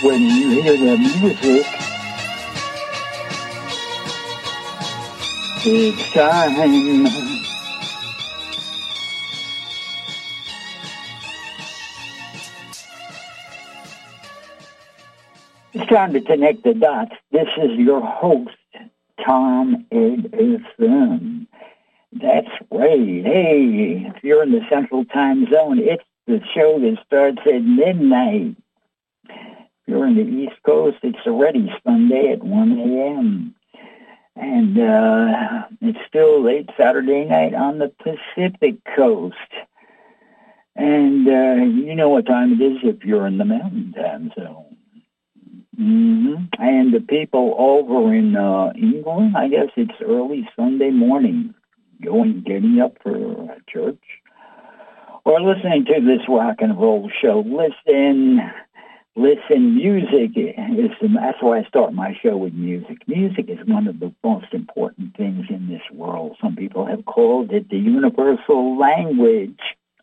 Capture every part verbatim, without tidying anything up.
when you hear the music, it's time. It's time to connect the dots. This is your host, Tom Edison. That's right. Hey, if you're in the Central Time Zone, it's the show that starts at midnight. If you're in the East Coast, it's already Sunday at one a.m. And uh, it's still late Saturday night on the Pacific Coast. And uh, you know what time it is if you're in the Mountain Time Zone. Mm-hmm. And the people over in uh, England, I guess it's early Sunday morning, going, getting up for church, or listening to this rock and roll show. Listen, listen, music is, that's why I start my show with music. Music is one of the most important things in this world. Some people have called it the universal language.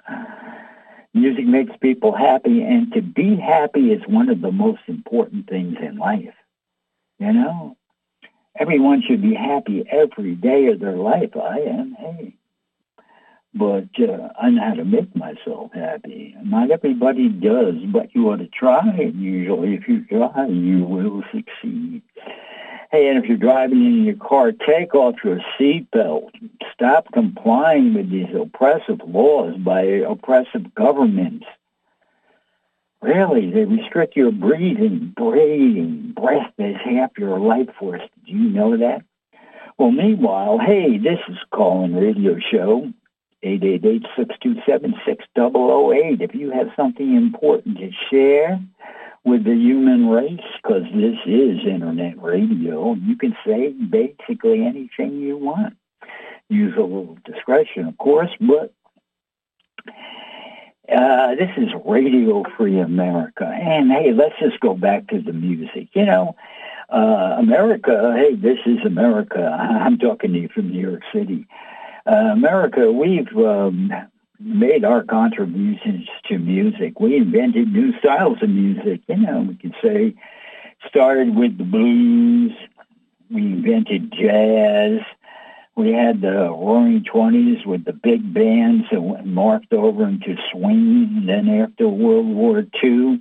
Music makes people happy, and to be happy is one of the most important things in life. You know, everyone should be happy every day of their life. I am, hey. But uh, I know how to make myself happy. Not everybody does, but you ought to try it. Usually, if you try, you will succeed. Hey, and if you're driving in your car, take off your seatbelt. Stop complying with these oppressive laws by oppressive governments. Really, they restrict your breathing, breathing. Breath is half your life force. Did you know that? Well, meanwhile, hey, this is Call-In Radio Show, eight eight eight, six two seven, six zero zero eight. If you have something important to share with the human race, because this is Internet radio, you can say basically anything you want. Use a little discretion, of course, but uh, this is Radio Free America. And, hey, let's just go back to the music. You know, uh, America, hey, this is America. I'm talking to you from New York City. Uh, America, we've um, made our contributions to music. We invented new styles of music. You know, we could say started with the blues. We invented jazz. We had the Roaring Twenties with the big bands that went morphed over into swing. And then after World War Two,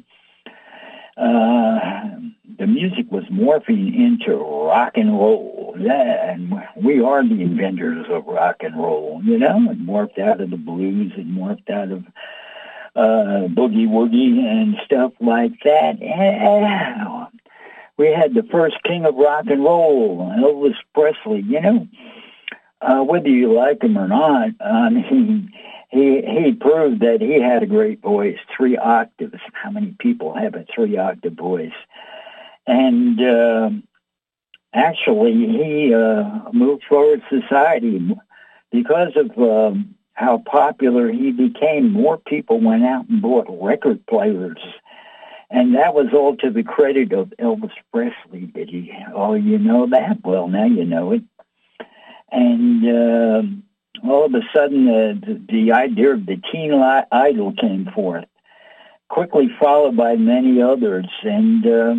uh, the music was morphing into rock and roll. Yeah, and we are the inventors of rock and roll. You know, it morphed out of the blues. It morphed out of uh, boogie woogie and stuff like that. And we had the first king of rock and roll, Elvis Presley. You know. Uh, whether you like him or not, um, he, he he proved that he had a great voice, three octaves. How many people have a three-octave voice? And uh, actually, he uh, moved forward society because of um, how popular he became. More people went out and bought record players. And that was all to the credit of Elvis Presley. Did you? Oh, you know that? Well, now you know it. And uh, all of a sudden, uh, the, the idea of the teen idol came forth, quickly followed by many others. And uh,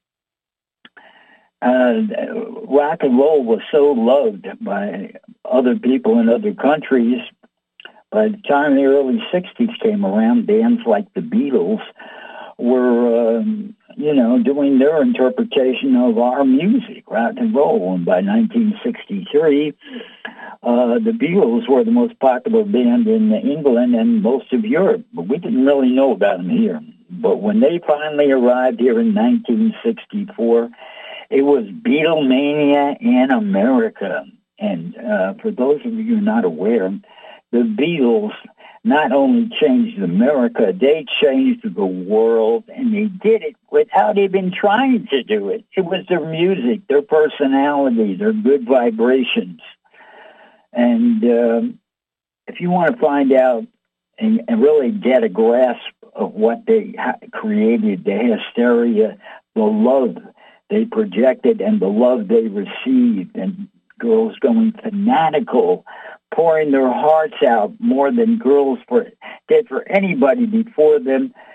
uh, rock and roll was so loved by other people in other countries. By the time the early sixties came around, bands like the Beatles were, um, you know, doing their interpretation of our music, rock and roll. And by nineteen sixty-three, uh, the Beatles were the most popular band in England and most of Europe. But we didn't really know about them here. But when they finally arrived here in nineteen sixty-four, it was Beatlemania in America. And uh, for those of you not aware, the Beatles not only changed America, they changed the world, and they did it without even trying to do it. It was their music, their personality, their good vibrations. And um, if you want to find out and, and really get a grasp of what they created, the hysteria, the love they projected, and the love they received, and girls going fanatical, pouring their hearts out more than girls for, did for anybody before them.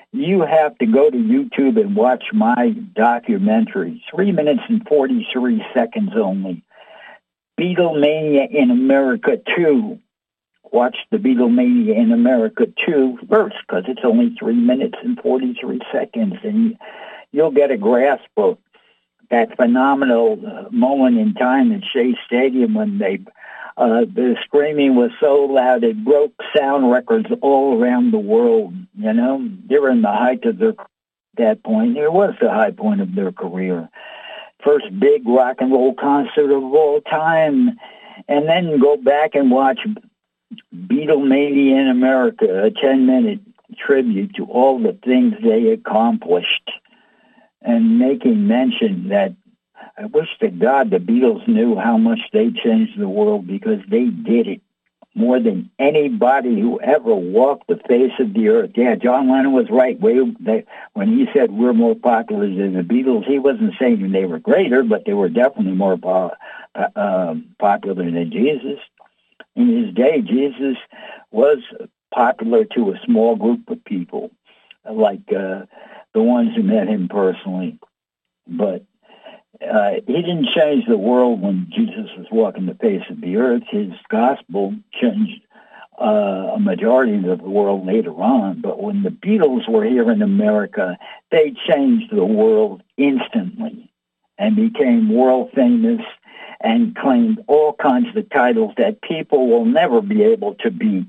You have to go to YouTube and watch my documentary, three minutes and forty-three seconds only. Beatlemania in America two. Watch the Beatlemania in America two first, because it's only three minutes and forty-three seconds, and you'll get a grasp of that phenomenal uh, moment in time at Shea Stadium when they uh, the screaming was so loud it broke sound records all around the world. You know, they were in the height of their at that point. It was the high point of their career. First big rock and roll concert of all time, and then go back and watch Beatlemania in America, a ten-minute tribute to all the things they accomplished, and making mention that I wish to God the Beatles knew how much they changed the world, because they did it more than anybody who ever walked the face of the earth. Yeah, John Lennon was right. We, they, when he said we're more popular than the Beatles, he wasn't saying they were greater, but they were definitely more po- uh, popular than Jesus. In his day, Jesus was popular to a small group of people, like uh, the ones who met him personally. But uh, he didn't change the world when Jesus was walking the face of the earth. His gospel changed uh, a majority of the world later on. But when the Beatles were here in America, they changed the world instantly and became world famous and claimed all kinds of titles that people will never be able to beat.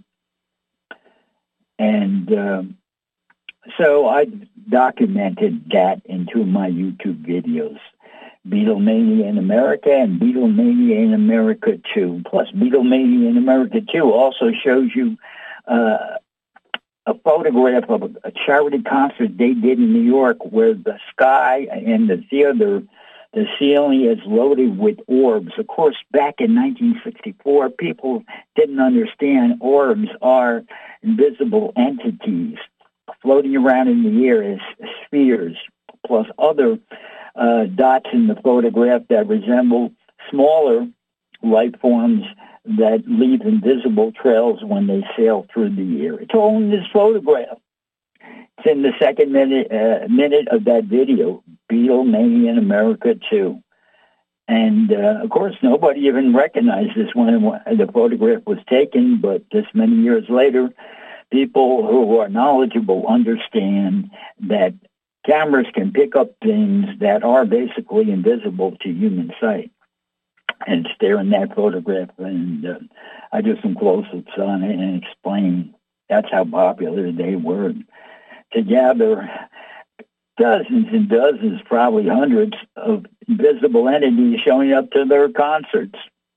And um, so I documented that in two of my YouTube videos, Beatlemania in America and Beatlemania in America two. Plus, Beatlemania in America two also shows you uh, a photograph of a, a charity concert they did in New York where the sky and the theater, the ceiling is loaded with orbs. Of course, back in nineteen sixty-four, people didn't understand orbs are invisible entities floating around in the air as spheres, plus other uh, dots in the photograph that resemble smaller life forms that leave invisible trails when they sail through the air. It's all in this photograph. It's in the second minute uh, minute of that video, Beatlemania in America two. And, uh, of course, nobody even recognized this when the photograph was taken, but this many years later, people who are knowledgeable understand that cameras can pick up things that are basically invisible to human sight. And it's there in that photograph, and uh, I do some close-ups on it and explain that's how popular they were. To gather dozens and dozens, probably hundreds of invisible entities showing up to their concerts.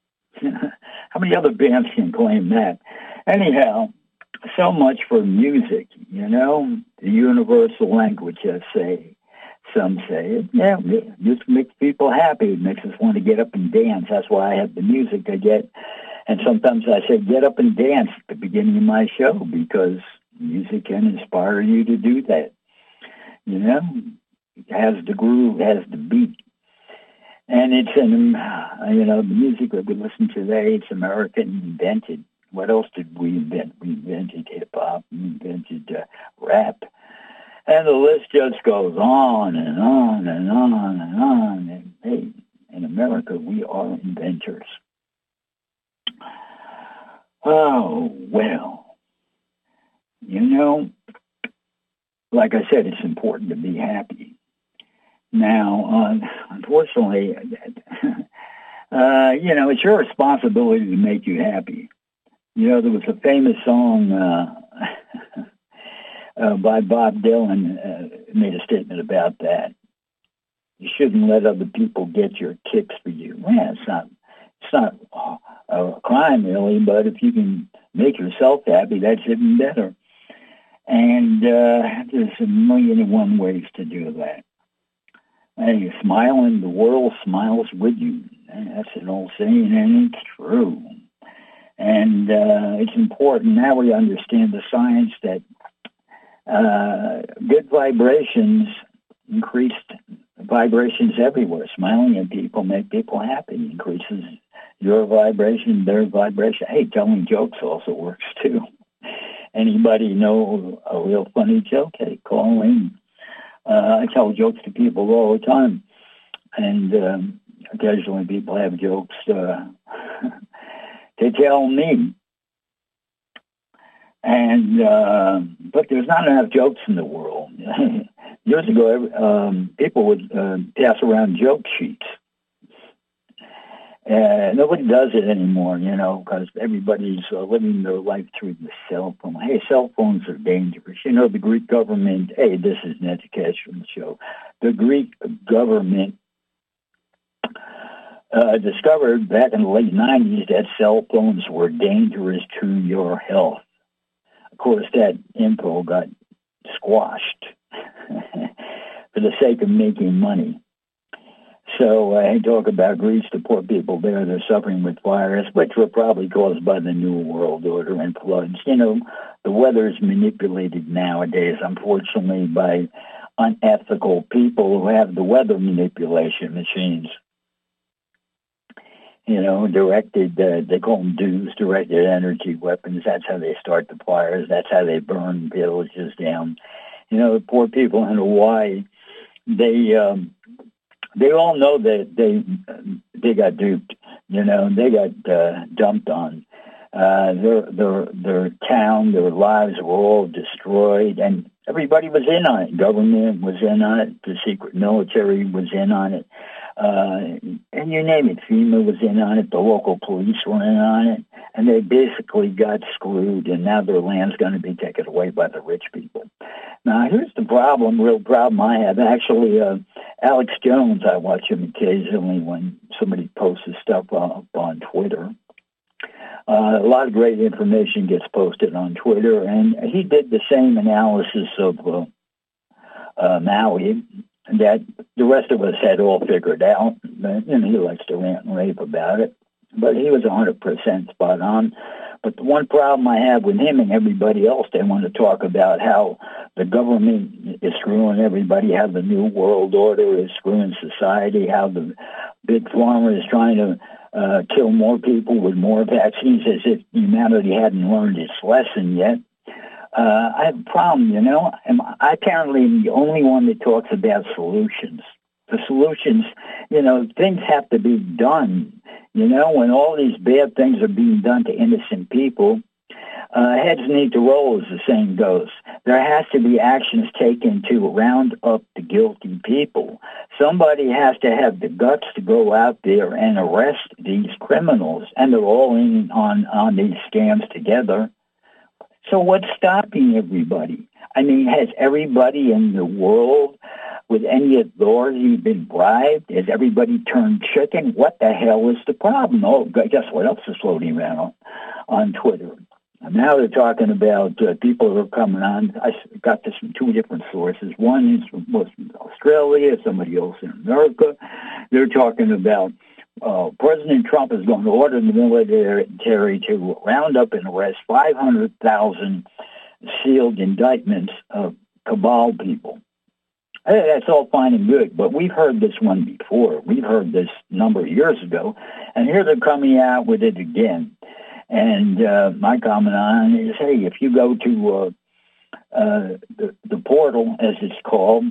How many other bands can claim that? Anyhow, so much for music, you know, the universal language, as say, some say. Yeah, music makes people happy. It makes us want to get up and dance. That's why I have the music I get. And sometimes I say, get up and dance at the beginning of my show, because music can inspire you to do that. You know, it has the groove, it has the beat. And it's, an, you know, the music that we listen to today, it's American invented. What else did we invent? We invented hip-hop, we invented uh, rap. And the list just goes on and on and on and on. And hey, in America, we are inventors. Oh, well, you know, like I said, it's important to be happy. Now, uh, unfortunately, uh, you know, it's your responsibility to make you happy. You know, there was a famous song uh, uh, by Bob Dylan, uh, made a statement about that. You shouldn't let other people get your kicks for you. Yeah, it's not, it's not a crime, really, but if you can make yourself happy, that's even better. And uh, there's a million and one ways to do that. And you smile and the world smiles with you. And that's an old saying, and it's true. And uh, it's important. Now we understand the science that uh, good vibrations, increased vibrations everywhere. Smiling at people make people happy. Increases your vibration, their vibration. Hey, telling jokes also works too. Anybody know a real funny joke? Hey, call in. Uh, I tell jokes to people all the time, and um, occasionally people have jokes uh, to tell me. And uh, but there's not enough jokes in the world. Years ago, um, people would uh, pass around joke sheets. Uh, nobody does it anymore, you know, because everybody's uh, living their life through the cell phone. Hey, cell phones are dangerous. You know, the Greek government, hey, this is an educational show. The Greek government uh, discovered back in the late nineties that cell phones were dangerous to your health. Of course, that info got squashed for the sake of making money. So I talk about Greece, the poor people there, they're suffering with fires, which were probably caused by the New World Order and floods. You know, the weather is manipulated nowadays, unfortunately, by unethical people who have the weather manipulation machines. You know, directed, uh, they call them D E Us, directed energy weapons. That's how they start the fires. That's how they burn villages down. You know, the poor people in Hawaii, they... Um, They all know that they they got duped, you know, they got uh, dumped on. Uh, their their their town, their lives were all destroyed, and everybody was in on it. Government was in on it. The secret military was in on it, uh, and you name it. FEMA was in on it. The local police were in on it, and they basically got screwed. And now their land's going to be taken away by the rich people. Now, here's the problem, real problem I have. Actually, uh, Alex Jones, I watch him occasionally when somebody posts his stuff up on Twitter. Uh, a lot of great information gets posted on Twitter, and he did the same analysis of uh, uh, Maui that the rest of us had all figured out. But, you know, he likes to rant and rave about it, but he was one hundred percent spot on. But the one problem I have with him and everybody else, they want to talk about how the government is screwing everybody, how the New World Order is screwing society, how the big pharma is trying to uh, kill more people with more vaccines, as if humanity hadn't learned its lesson yet. Uh, I have a problem, you know. I apparently am the only one that talks about solutions. The solutions, you know, things have to be done. You know, when all these bad things are being done to innocent people, uh, heads need to roll, as the saying goes. There has to be actions taken to round up the guilty people. Somebody has to have the guts to go out there and arrest these criminals, and they're all in on, on these scams together. So what's stopping everybody? I mean, has everybody in the world with any authority been bribed? Has everybody turned chicken? What the hell is the problem? Oh, guess what else is floating around on, on Twitter? And now they're talking about uh, people who are coming on. I got this from two different sources. One is from, was from Australia, somebody else in America. They're talking about uh, President Trump is going to order the military to round up and arrest five hundred thousand sealed indictments of cabal people. Hey, that's all fine and good, but we've heard this one before. We've heard this a number of years ago, and here they're coming out with it again. And uh, my comment on it is, hey, if you go to uh, uh, the, the portal, as it's called,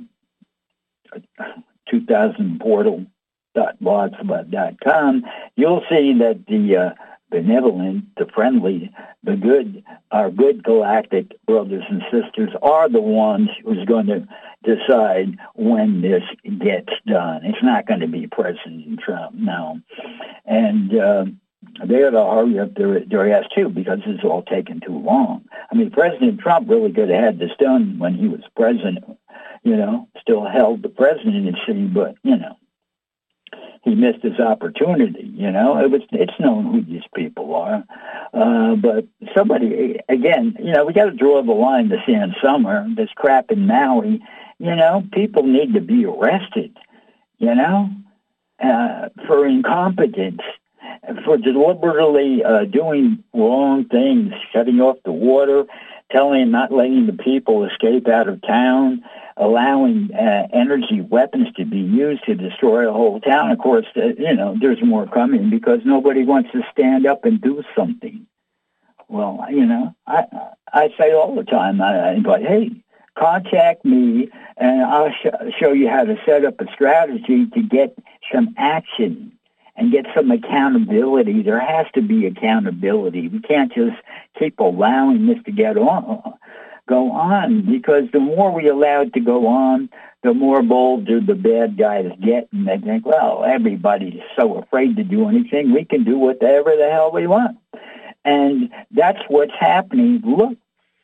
two thousand portal dot blogspot dot com, you'll see that the uh, benevolent, the friendly, the good, our good galactic brothers and sisters are the ones who's going to decide when this gets done. It's not going to be President Trump, no. And uh, they ought to hurry up their, their ass, too, because it's all taken too long. I mean, President Trump really could have had this done when he was president, you know, still held the presidency, but, you know, he missed his opportunity, you know. It was, it's known who these people are. Uh, but somebody, again, you know, we got to draw the line to sand somewhere. This crap in Maui, you know, people need to be arrested, you know, uh, for incompetence, for deliberately uh, doing wrong things, shutting off the water, telling, not letting the people escape out of town, allowing uh, energy weapons to be used to destroy a whole town. Of course, uh, you know, there's more coming because nobody wants to stand up and do something. Well, you know, I I say all the time, I invite, hey, contact me, and I'll sh- show you how to set up a strategy to get some action and get some accountability. There has to be accountability. We can't just keep allowing this to get on, go on, because the more we allow it to go on, the more bolder the bad guys get, and they think, well, everybody's so afraid to do anything, we can do whatever the hell we want. And that's what's happening. Look,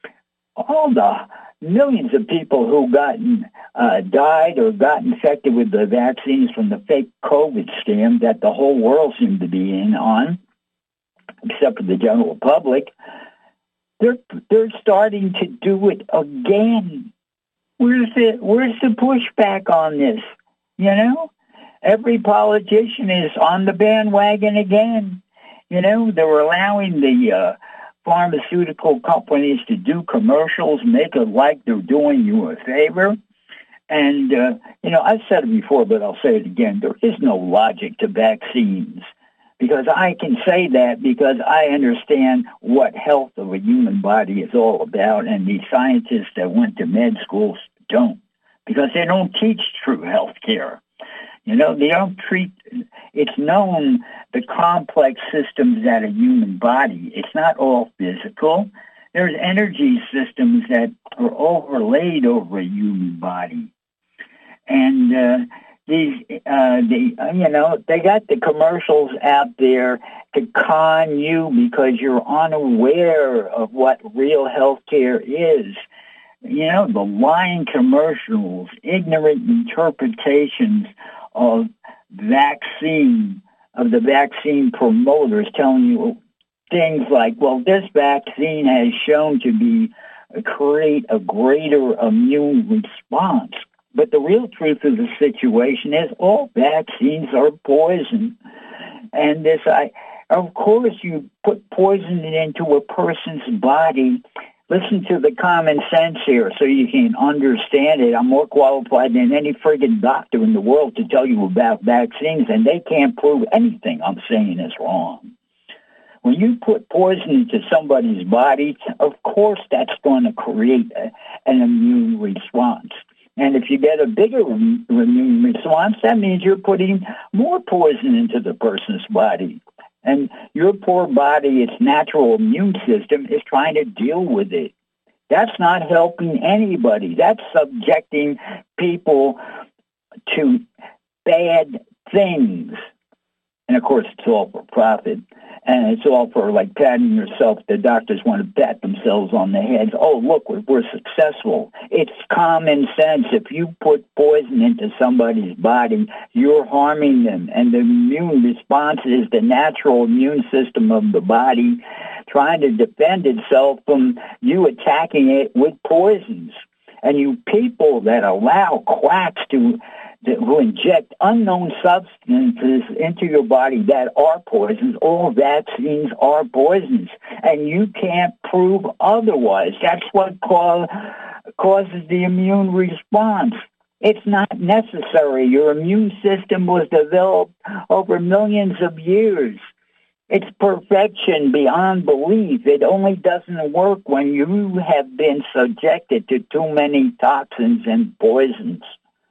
all the millions of people who gotten uh, died or got infected with the vaccines from the fake COVID scam that the whole world seemed to be in on, except for the general public, they're they're starting to do it again. Where's the where's the pushback on this? You know, every politician is on the bandwagon again. You know, they're allowing the uh, pharmaceutical companies to do commercials, make it like they're doing you a favor. And, uh, you know, I've said it before, but I'll say it again. There is no logic to vaccines, because I can say that because I understand what health of a human body is all about, and the scientists that went to med schools don't, because they don't teach true health care. You know, they don't treat, it's known the complex systems that a human body, it's not all physical. There's energy systems that are overlaid over a human body. And uh, these, uh, the, you know, they got the commercials out there to con you because you're unaware of what real health care is. You know, the lying commercials, ignorant interpretations of vaccine, of the vaccine promoters telling you things like, well, this vaccine has shown to be create a greater immune response. But the real truth of the situation is all vaccines are poison. And this, I, of course, you put poison into a person's body. Listen to the common sense here so you can understand it. I'm more qualified than any friggin' doctor in the world to tell you about vaccines, and they can't prove anything I'm saying is wrong. When you put poison into somebody's body, of course that's going to create a, an immune response. And if you get a bigger immune response, that means you're putting more poison into the person's body. And your poor body, its natural immune system, is trying to deal with it. That's not helping anybody. That's subjecting people to bad things. And, of course, it's all for profit. And it's all for, like, patting yourself. The doctors want to pat themselves on the head. Oh, look, we're, we're successful. It's common sense. If you put poison into somebody's body, you're harming them. And the immune response is the natural immune system of the body trying to defend itself from you attacking it with poisons. And you people that allow quacks to who inject unknown substances into your body that are poisons, all vaccines are poisons, and you can't prove otherwise. That's what cause, causes the immune response. It's not necessary. Your immune system was developed over millions of years. It's perfection beyond belief. It only doesn't work when you have been subjected to too many toxins and poisons.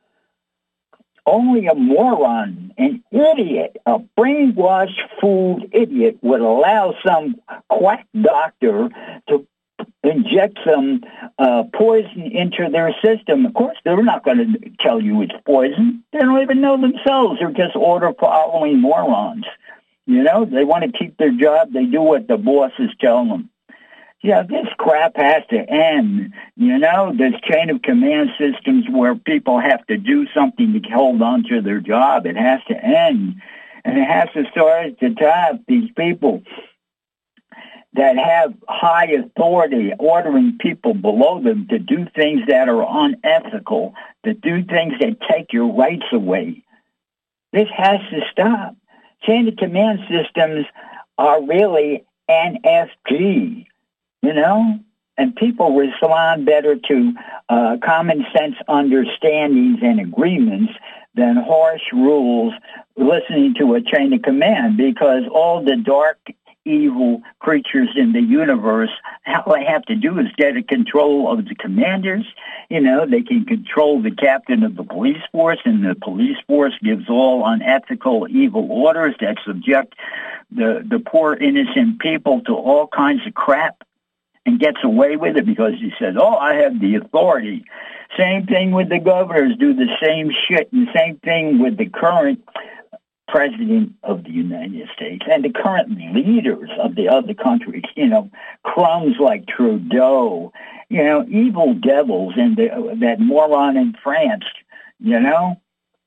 Only a moron, an idiot, a brainwashed, fooled idiot would allow some quack doctor to inject some uh, poison into their system. Of course, they're not going to tell you it's poison. They don't even know themselves. They're just order-following morons. You know, they want to keep their job. They do what the bosses tell them. Yeah, this crap has to end. You know, this chain of command systems where people have to do something to hold on to their job, it has to end. And it has to start at the top. These people that have high authority ordering people below them to do things that are unethical, to do things that take your rights away. This has to stop. Chain of command systems are really N F G. You know, and people respond better to uh, common sense understandings and agreements than harsh rules listening to a chain of command, because all the dark, evil creatures in the universe. All they have to do is get a control of the commanders. You know, they can control the captain of the police force, and the police force gives all unethical, evil orders that subject the, the poor, innocent people to all kinds of crap, and gets away with it because he says, oh, I have the authority. Same thing with the governors, do the same shit, and same thing with the current president of the United States and the current leaders of the other countries, you know, crumbs like Trudeau, you know, evil devils, and the, that moron in France, you know.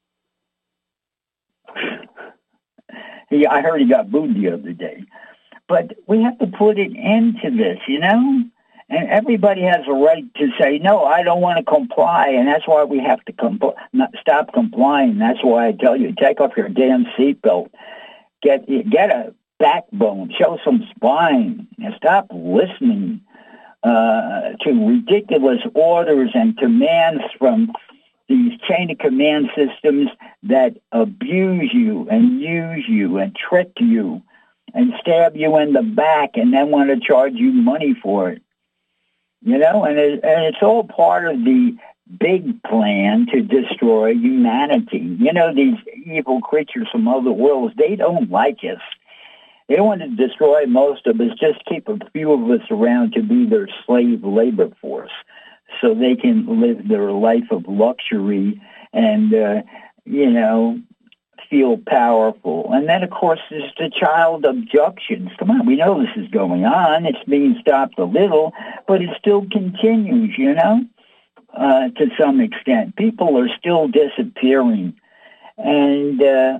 He, I heard he got booed the other day. But we have to put an end to this, you know? And everybody has a right to say, no, I don't want to comply, and that's why we have to compl- not stop complying. That's why I tell you, take off your damn seatbelt. Get get a backbone. Show some spine. And stop listening uh, to ridiculous orders and commands from these chain of command systems that abuse you and use you and trick you and stab you in the back and then want to charge you money for it. You know, and, it, and it's all part of the big plan to destroy humanity. You know, these evil creatures from other worlds, they don't like us. They want to destroy most of us, just keep a few of us around to be their slave labor force so they can live their life of luxury and, uh, you know, feel powerful. And then, of course, there's the child abductions. Come on, we know this is going on. It's being stopped a little, but it still continues, you know, uh, to some extent. People are still disappearing. And, uh,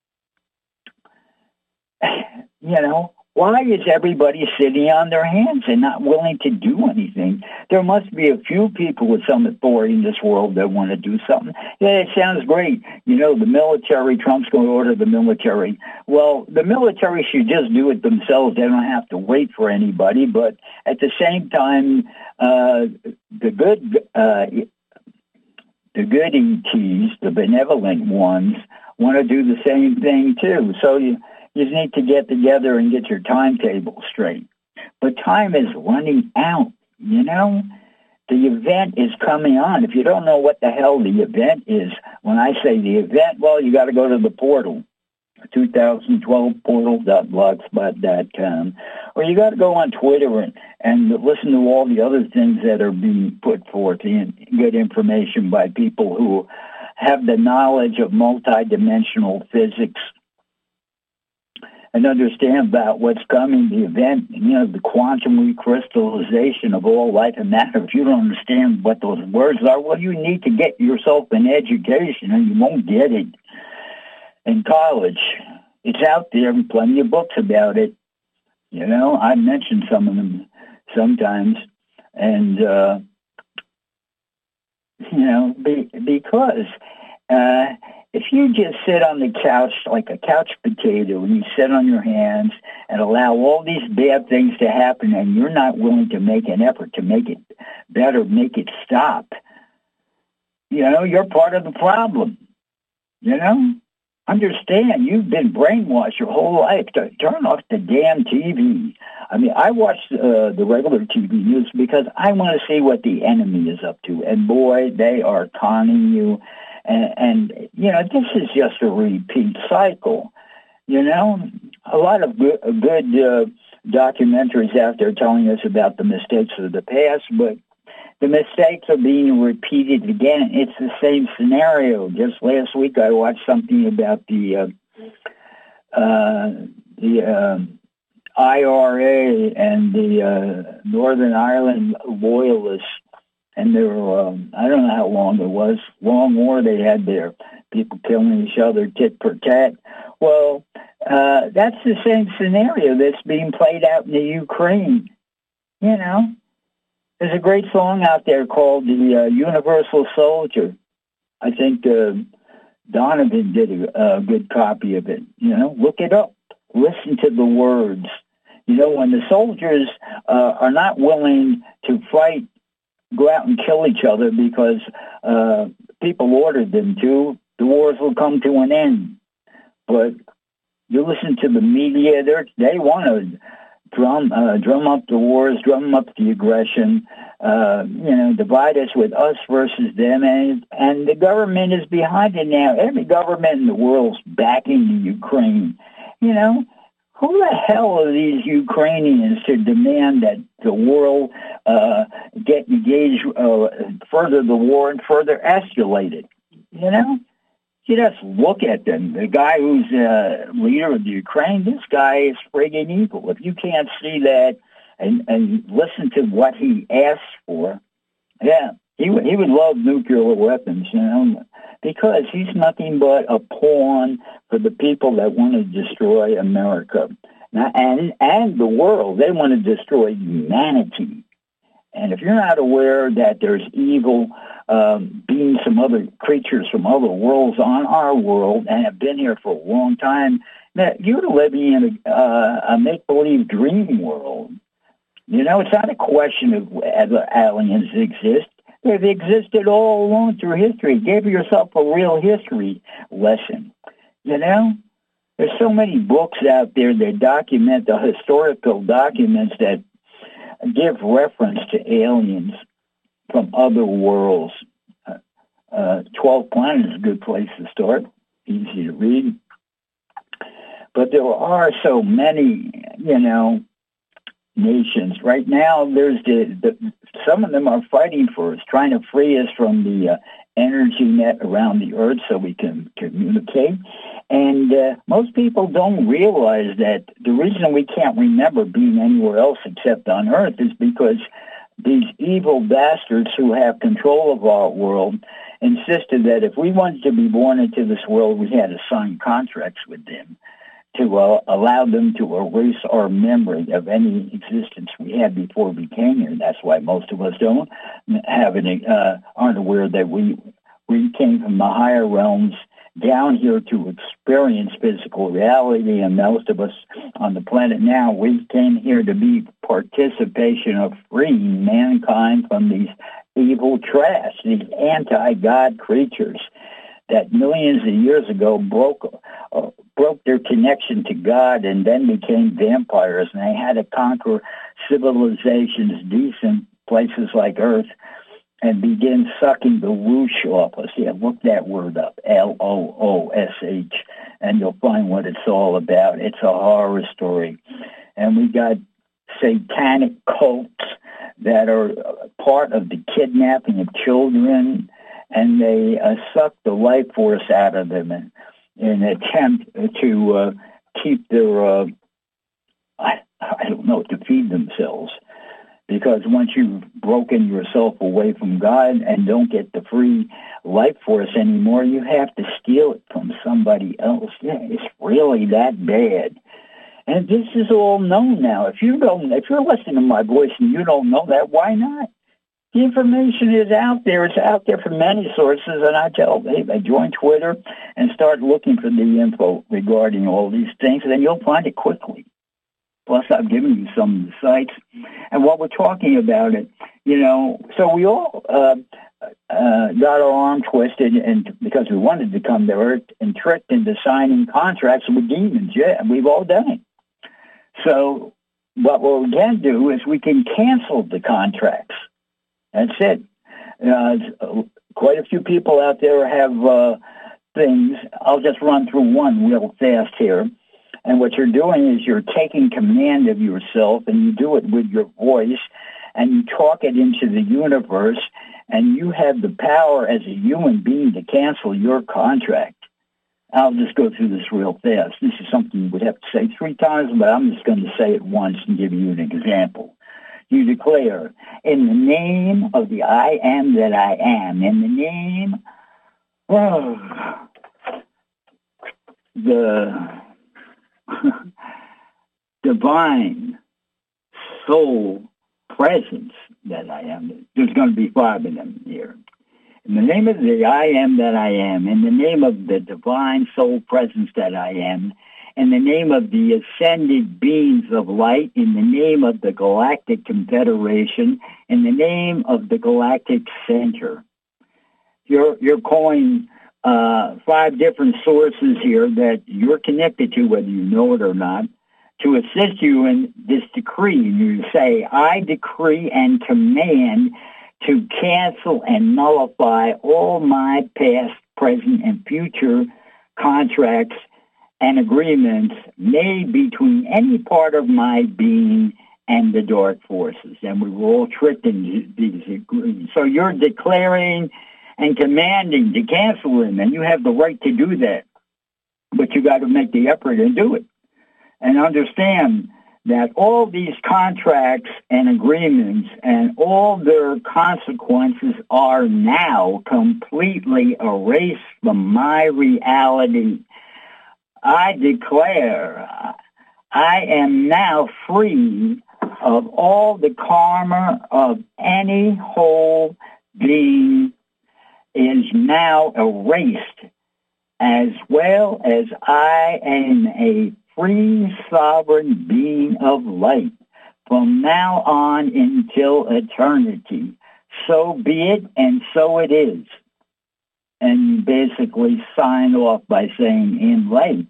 you know, why is everybody sitting on their hands and not willing to do anything? There must be a few people with some authority in this world that want to do something. Yeah, it sounds great. You know, the military, Trump's going to order the military. Well, the military should just do it themselves. They don't have to wait for anybody. But at the same time, uh, the good, uh, the good E Ts, the benevolent ones, want to do the same thing too. So you. You need to get together and get your timetable straight. But time is running out, you know? The event is coming on. If you don't know what the hell the event is, when I say the event, well, you got to go to the portal, twenty twelve portal dot blogspot dot com. Or you got to go on Twitter and, and listen to all the other things that are being put forth in good information by people who have the knowledge of multidimensional physics and understand about what's coming, the event, you know, the quantum recrystallization of all life and matter. If you don't understand what those words are, well, you need to get yourself an education, and you won't get it in college. It's out there, and plenty of books about it. You know, I mentioned some of them sometimes, and, uh, you know, be, because... Uh, If you just sit on the couch like a couch potato and you sit on your hands and allow all these bad things to happen and you're not willing to make an effort to make it better, make it stop, you know, you're part of the problem. You know? Understand, you've been brainwashed your whole life. To turn off the damn T V. I mean, I watch uh, the regular T V news because I want to see what the enemy is up to. And boy, they are conning you. And, and, you know, this is just a repeat cycle, you know. A lot of good, good uh, documentaries out there telling us about the mistakes of the past, but the mistakes are being repeated again. It's the same scenario. Just last week I watched something about the, uh, uh, the uh, I R A and the uh, Northern Ireland loyalists. And there were, um, I don't know how long it was, long war they had there, people killing each other, tit for tat. Well, uh, that's the same scenario that's being played out in the Ukraine. You know, there's a great song out there called The uh, Universal Soldier. I think uh, Donovan did a, a good copy of it. You know, look it up. Listen to the words. You know, when the soldiers uh, are not willing to fight, go out and kill each other because uh, people ordered them to, the wars will come to an end. But You listen to the media; they they want to drum uh, drum up the wars, drum up the aggression. Uh, you know, divide us with us versus them, and and the government is behind it now. Every government in the world's backing the Ukraine. You know, who the hell are these Ukrainians to demand that the world uh, get engaged, uh, further the war and further escalate it? You know, you just look at them. The guy who's uh, leader of the Ukraine, this guy is friggin' evil. If you can't see that and, and listen to what he asks for, yeah, he would he would love nuclear weapons, you know, because he's nothing but a pawn for the people that want to destroy America now, and and the world. They want to destroy humanity. And if you're not aware that there's evil um, beings, some other creatures from other worlds on our world and have been here for a long time, that you're living in a, uh, a make-believe dream world. You know, it's not a question of whether aliens exist. They've existed all along through history. Give yourself a real history lesson. You know, there's so many books out there that document the historical documents that give reference to aliens from other worlds. Uh, uh, twelve Planets is a good place to start. Easy to read. But there are so many, you know, nations. Right now, there's the, the some of them are fighting for us, trying to free us from the uh, energy net around the Earth so we can communicate. And uh, most people don't realize that the reason we can't remember being anywhere else except on Earth is because these evil bastards who have control of our world insisted that if we wanted to be born into this world, we had to sign contracts with them to uh, allow them to erase our memory of any existence we had before we came here. That's why most of us don't have any, uh, aren't aware that we we came from the higher realms down here to experience physical reality, and most of us on the planet now, we came here to be participation of freeing mankind from these evil trash, these anti-God creatures that millions of years ago broke uh, broke their connection to God and then became vampires, and they had to conquer civilizations, decent places like Earth, and begin sucking the whoosh off us. Yeah, look that word up, L O O S H, and you'll find what it's all about. It's a horror story. And we got satanic cults that are part of the kidnapping of children, and they uh, suck the life force out of them in, in an attempt to uh, keep their, uh, I, I don't know, to feed themselves. Because once you've broken yourself away from God and don't get the free life force anymore, you have to steal it from somebody else. Yeah, it's really that bad. And this is all known now. If you don't, if you're listening to my voice and you don't know that, why not? The information is out there. It's out there from many sources, and I tell them, hey, join Twitter and start looking for the info regarding all these things, and then you'll find it quickly. Plus, I've given you some of the sites. And what we're talking about it, you know, so we all uh, uh, got our arm twisted and because we wanted to come to Earth and tricked into signing contracts with demons. Yeah, we've all done it. So what we can do is we can cancel the contracts. That's it. Uh, quite a few people out there have uh, things. I'll just run through one real fast here. And what you're doing is you're taking command of yourself, and you do it with your voice, and you talk it into the universe, and you have the power as a human being to cancel your contract. I'll just go through this real fast. This is something you would have to say three times, but I'm just going to say it once and give you an example. You declare, in the name of the I am that I am, in the name of the divine soul presence that I am. There's going to be five of them here. In the name of the I am that I am, in the name of the divine soul presence that I am, in the name of the ascended beings of light, in the name of the Galactic Confederation, in the name of the Galactic Center. You're, you're calling uh, five different sources here that you're connected to, whether you know it or not, to assist you in this decree. You say, I decree and command to cancel and nullify all my past, present, and future contracts and agreements made between any part of my being and the dark forces. And we were all tricked into these agreements. So you're declaring and commanding to cancel them, and you have the right to do that. But you got to make the effort and do it. And understand that all these contracts and agreements and all their consequences are now completely erased from my reality. I declare I am now free of all the karma of any whole being is now erased, as well as I am a free sovereign being of light from now on until eternity. So be it, and so it is. And you basically sign off by saying, in light,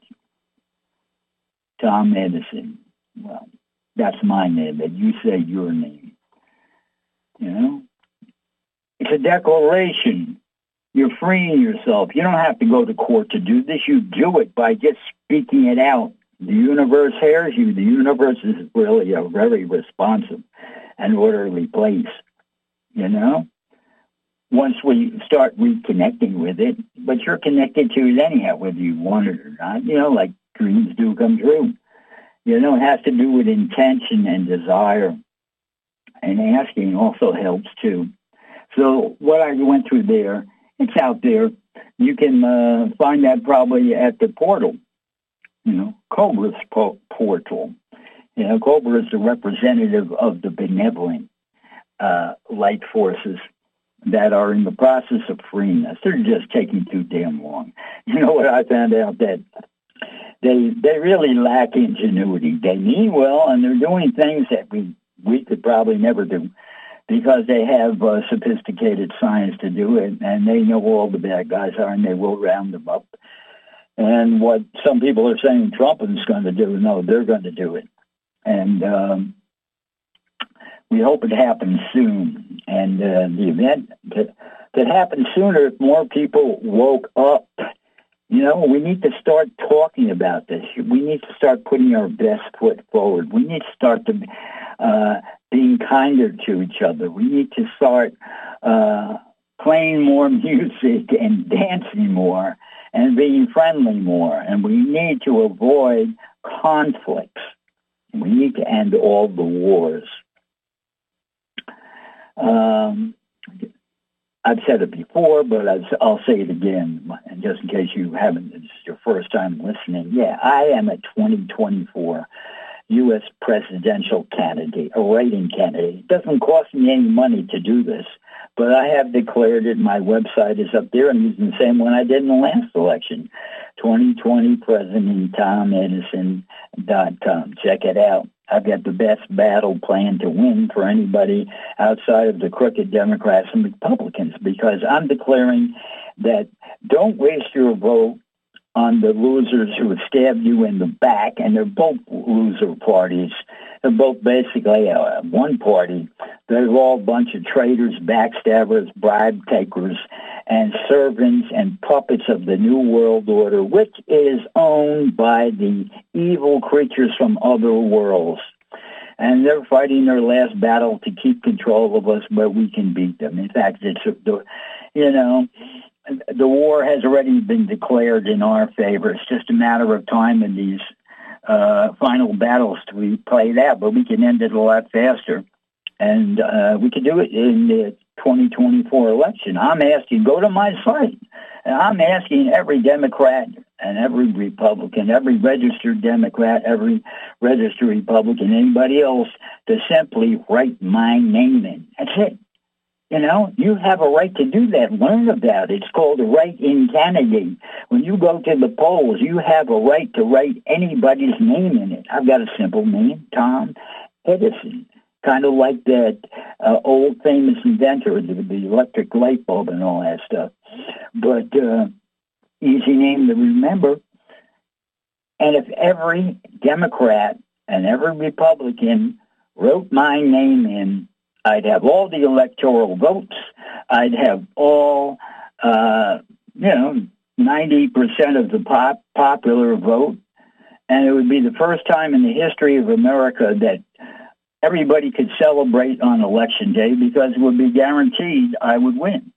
Tom Edison. Well, that's my name, but you say your name. You know? It's a declaration. You're freeing yourself. You don't have to go to court to do this. You do it by just speaking it out. The universe hears you. The universe is really a very responsive and orderly place, you know? Once we start reconnecting with it, but you're connected to it anyhow, whether you want it or not, you know, like dreams do come true. You know, it has to do with intention and desire. And asking also helps too. So what I went through there, it's out there. You can uh, find that probably at the portal, you know, Cobra's po- portal. You know, Cobra is the representative of the benevolent uh, light forces that are in the process of freeing us. They're just taking too damn long. You know what I found out? That they they really lack ingenuity. They mean well, and they're doing things that we, we could probably never do because they have uh, sophisticated science to do it, and they know all the bad guys are, and they will round them up. And what some people are saying Trump is going to do, no, they're going to do it. And um, we hope it happens soon. And uh, the event that, that happens sooner if more people woke up. You know, we need to start talking about this. We need to start putting our best foot forward. We need to start to, uh, being kinder to each other. We need to start uh, playing more music and dancing more and being friendly more. And we need to avoid conflicts. We need to end all the wars. Um, I've said it before, but I'll say it again, just in case you haven't, this is your first time listening. Yeah, I am a twenty twenty-four U S presidential candidate, a writing candidate. It doesn't cost me any money to do this, but I have declared it. My website is up there. I'm using the same one I did in the last election, twenty twenty president tom edison dot com. Check it out. I've got the best battle plan to win for anybody outside of the crooked Democrats and Republicans, because I'm declaring that don't waste your vote on the losers who have stabbed you in the back, and they're both loser parties. They're both basically uh, one party. They're all a bunch of traitors, backstabbers, bribe takers, and servants and puppets of the New World Order, which is owned by the evil creatures from other worlds. And they're fighting their last battle to keep control of us where we can beat them. In fact, it's, you know, the war has already been declared in our favor. It's just a matter of time in these uh, final battles to be played out, but we can end it a lot faster. And uh, we can do it in the twenty twenty-four election. I'm asking, go to my site. And I'm asking every Democrat and every Republican, every registered Democrat, every registered Republican, anybody else, to simply write my name in. That's it. You know, you have a right to do that. Learn about it. It's called a write-in candidate. When you go to the polls, you have a right to write anybody's name in it. I've got a simple name, Tom Edison, kind of like that uh, old famous inventor of the, the electric light bulb and all that stuff. But uh, easy name to remember. And if every Democrat and every Republican wrote my name in, I'd have all the electoral votes. I'd have all, uh, you know, ninety percent of the pop- popular vote. And it would be the first time in the history of America that everybody could celebrate on Election Day because it would be guaranteed I would win.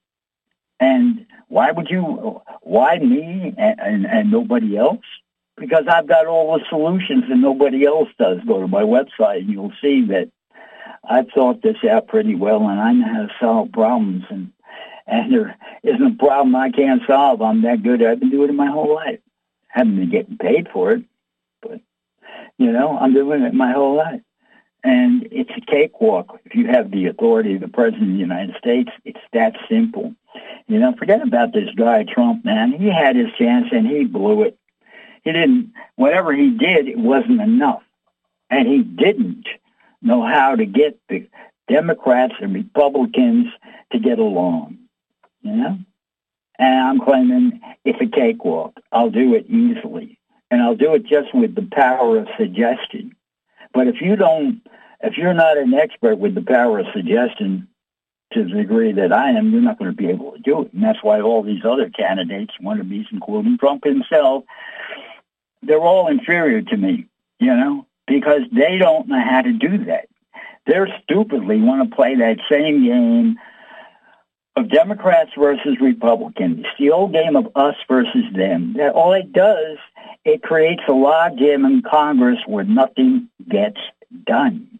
And why would you, why me and, and, and nobody else? Because I've got all the solutions and nobody else does. Go to my website and you'll see that I've thought this out pretty well and I know how to solve problems. And, and there isn't a problem I can't solve. I'm that good. I've been doing it my whole life. Haven't been getting paid for it, but, you know, I'm doing it my whole life. And it's a cakewalk. If you have the authority of the President of the United States, it's that simple. You know, forget about this guy, Trump, man. He had his chance and he blew it. He didn't, whatever he did, it wasn't enough. And he didn't know how to get the Democrats and Republicans to get along, you know? And I'm claiming it's a cakewalk. I'll do it easily. And I'll do it just with the power of suggestion. But if you don't, if you're not an expert with the power of suggestion to the degree that I am, you're not going to be able to do it. And that's why all these other candidates, wannabes, including Trump himself, they're all inferior to me, you know, because they don't know how to do that. They're stupidly want to play that same game of Democrats versus Republicans, the old game of us versus them. That all it does, it creates a logjam in Congress where nothing gets done.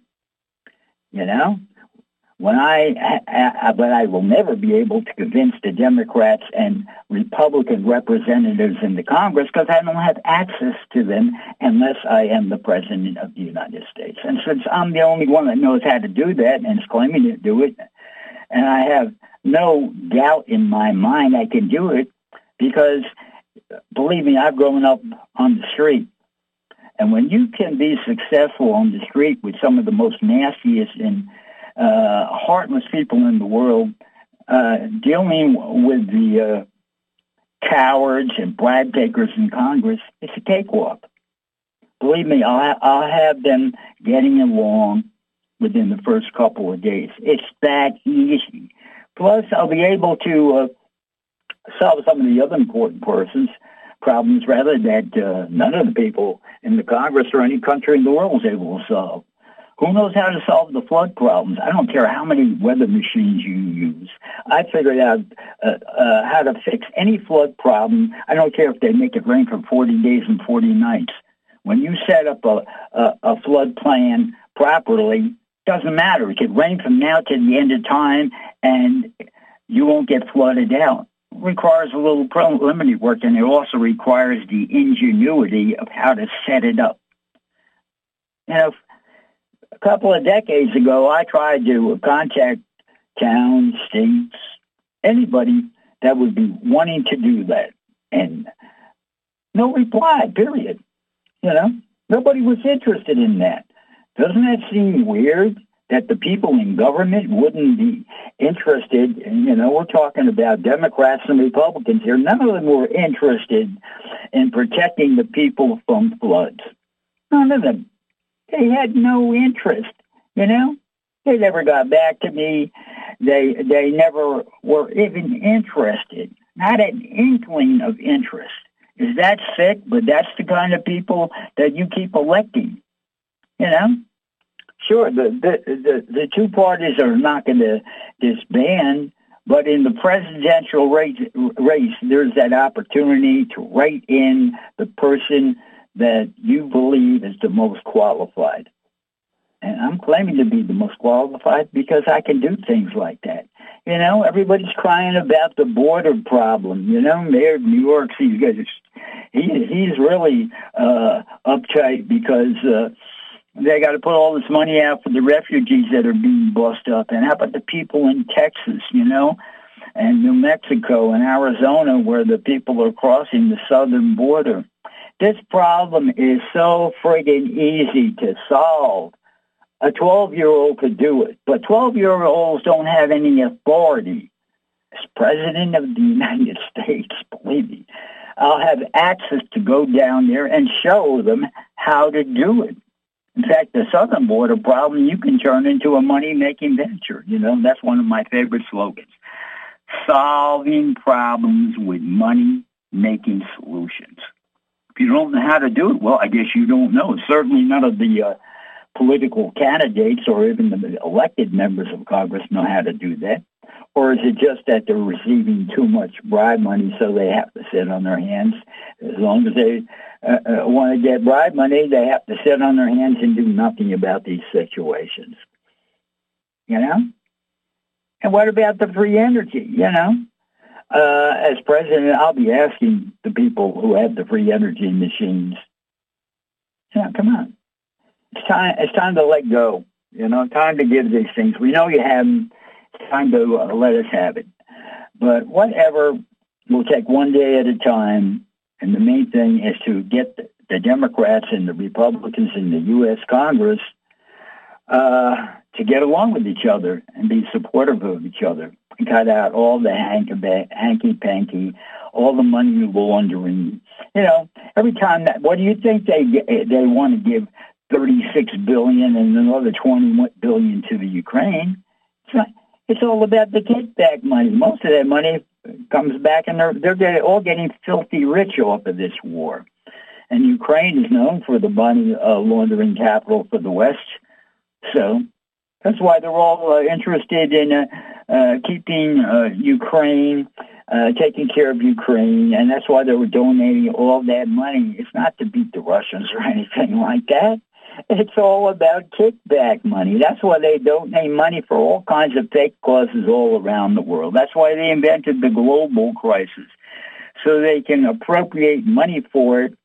You know, when I, I, but I will never be able to convince the Democrats and Republican representatives in the Congress because I don't have access to them unless I am the President of the United States. And since I'm the only one that knows how to do that and is claiming to do it, and I have no doubt in my mind I can do it because, believe me, I've grown up on the street. And when you can be successful on the street with some of the most nastiest and uh, heartless people in the world, uh, dealing with the uh, cowards and bribe takers in Congress, it's a cakewalk. Believe me, I'll, ha- I'll have them getting along within the first couple of days. It's that easy. Plus, I'll be able to uh, solve some of the other important persons' problems, rather, that uh, none of the people in the Congress or any country in the world is able to solve. Who knows how to solve the flood problems? I don't care how many weather machines you use. I figured out uh, uh, how to fix any flood problem. I don't care if they make it rain for forty days and forty nights. When you set up a, a, a flood plan properly, doesn't matter. It could rain from now to the end of time, and you won't get flooded out. It requires a little preliminary work, and it also requires the ingenuity of how to set it up. You know, a couple of decades ago, I tried to contact towns, states, anybody that would be wanting to do that, and no reply, period. You know, nobody was interested in that. Doesn't that seem weird that the people in government wouldn't be interested? In, you know, we're talking about Democrats and Republicans here. None of them were interested in protecting the people from floods. None of them. They had no interest, you know. They never got back to me. They they never were even interested. Not an inkling of interest. Is that sick? But that's the kind of people that you keep electing. You know, sure, the, the, the, the two parties are not going to disband, but in the presidential race, race, there's that opportunity to write in the person that you believe is the most qualified. And I'm claiming to be the most qualified because I can do things like that. You know, everybody's crying about the border problem. You know, Mayor of New York, he's, he, he's really uh, uptight because... Uh, They got to put all this money out for the refugees that are being bust up. And how about the people in Texas, you know, and New Mexico and Arizona where the people are crossing the southern border? This problem is so friggin' easy to solve. A twelve-year-old could do it, but twelve-year-olds don't have any authority. As President of the United States, believe me, I'll have access to go down there and show them how to do it. In fact, the southern border problem you can turn into a money-making venture. You know, that's one of my favorite slogans. Solving problems with money-making solutions. If you don't know how to do it, well, I guess you don't know. Certainly none of the uh, political candidates or even the elected members of Congress know how to do that. Or is it just that they're receiving too much bribe money, so they have to sit on their hands? As long as they uh, uh, want to get bribe money, they have to sit on their hands and do nothing about these situations. You know? And what about the free energy, you know? Uh, as president, I'll be asking the people who have the free energy machines, you know, come on. It's time, it's time to let go, you know, time to give these things. We know you have them. It's time to uh, let us have it. But whatever, we'll take one day at a time. And the main thing is to get the, the Democrats and the Republicans in the U S Congress uh, to get along with each other and be supportive of each other. And cut out all the hanky-panky, all the money laundering. You know, every time that, what do you think they they want to give thirty-six billion dollars and another twenty billion dollars to the Ukraine? It's not, It's all about the kickback money. Most of that money comes back, and they're they're getting, all getting filthy rich off of this war. And Ukraine is known for the money uh, laundering capital for the West. So that's why they're all uh, interested in uh, uh, keeping uh, Ukraine, uh, taking care of Ukraine, and that's why they were donating all that money. It's not to beat the Russians or anything like that. It's all about kickback money. That's why they donate money for all kinds of fake causes all around the world. That's why they invented the global crisis, so they can appropriate money for it,